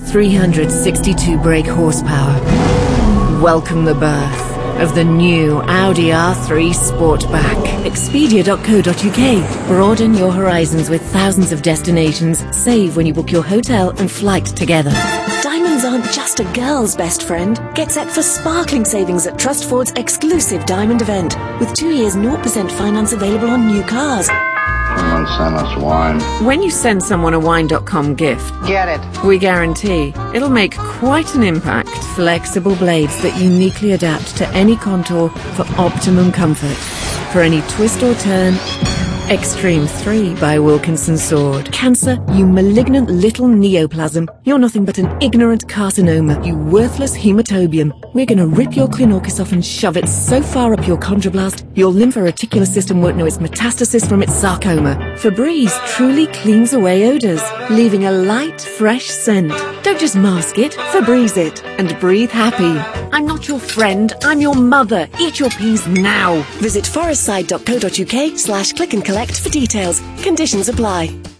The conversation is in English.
362 brake horsepower. Welcome the birth of the new Audi R3 Sportback. Expedia.co.uk. Broaden your horizons with thousands of destinations. Save when you book your hotel and flight together. Diamonds aren't just a girl's best friend. Get set for sparkling savings at Trust Ford's exclusive diamond event, with 2 years 0% finance available on new cars. Someone sent us wine. When you send someone a Wine.com gift, Get it. we guarantee it'll make quite an impact. Flexible blades that uniquely adapt to any contour for optimum comfort. For any twist or turn, Extreme 3 by Wilkinson Sword. Cancer, you malignant little neoplasm. You're nothing but an ignorant carcinoma, you worthless hematobium. We're gonna rip your clinorchus off and shove it so far up your chondroblast, your lympho-reticular system won't know its metastasis from its sarcoma. Febreze truly cleans away odors, leaving a light, fresh scent. Don't just mask it, Febreze it, and breathe happy. I'm not your friend, I'm your mother. Eat your peas now. Visit forestside.co.uk/click and collect for details. Conditions apply.